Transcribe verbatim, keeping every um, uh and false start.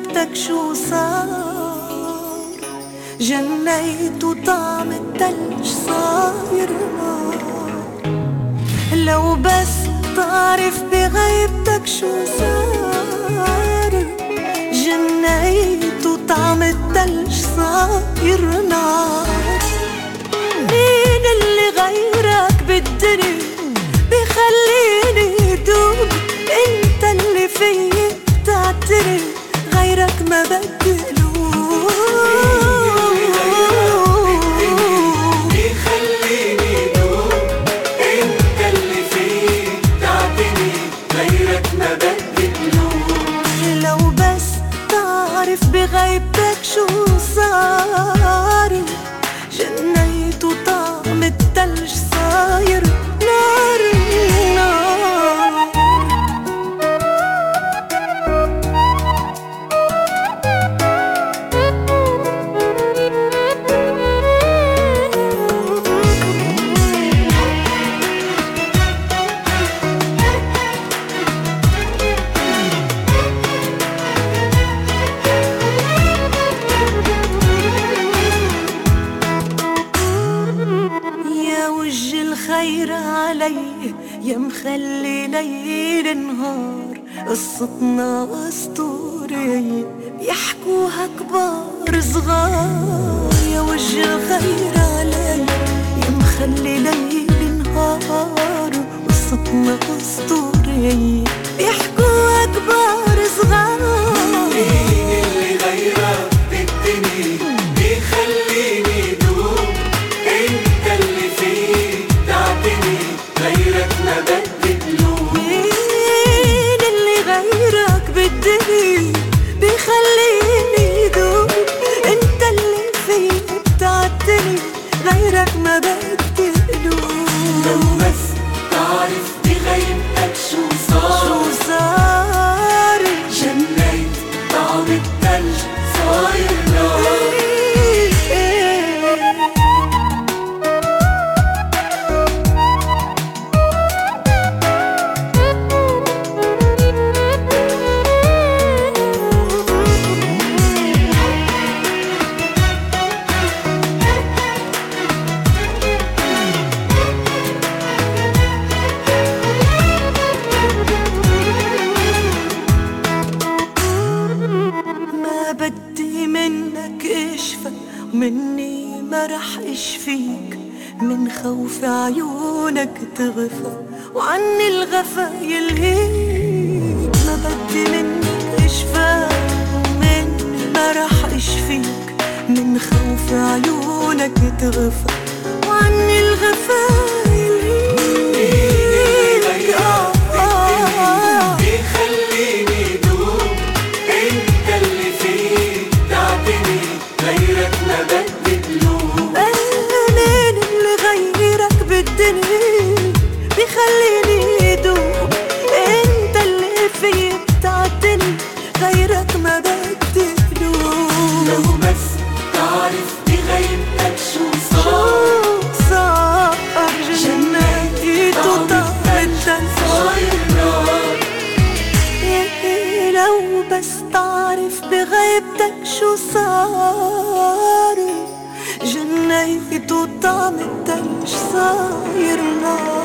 بغيبتك شو صار، جنيت وطعم التلج صاير نار. لو بس تعرف بغيبتك شو صار، جنيت وطعم التلج صاير نار. مين اللي غيرك بالدنيا بخليني دوب؟ انت اللي فيي بتعترف، غيرك ما بدي بغيبتك شو صار، جنيت وطعم التلج صاير نار نار. خير علي يا مخلي ليل نهار، قصتنا اسطورية بيحكوها كبار صغار. يا وجه الخير علي يا مخلي ليل نهار، قصتنا اسطورية بيحكوها كبار صغار. مين اللي غيرك بالدنيا بيخليني دوب؟ انت اللي فيه غيرك ما بدي تلوم. مين اللي غيرك بالدنيا بيخليني دوب؟ انت اللي فيي بتعتني، غيرك ما بدي تلوم. لو بس تعرف بغيبتك شو صار، شو صار، جنيت طعم التلج صاير نار. بدي منك اشفى، مني ما رح اشفيك، من خوف عيونك تغفى وعني الغفا يلهيك. ما بدي منك اشفى، مني ما رح اشفيك، من خوف عيونك تغفى وعني الغفا يلهيك. غيرك ما بدي تلوم. مين اللي غيرك بالدنيا بيخليني دوب؟ انت اللي فيي بتعتني، غيرك ما بدي تلوم. لو بس تعرف بغيبتك شو صار، شو صار، جنيت وطعم التلج صاير نار. لو بس تعرف بغيبتك شو صار، جنيت وطعم التلج صاير نار.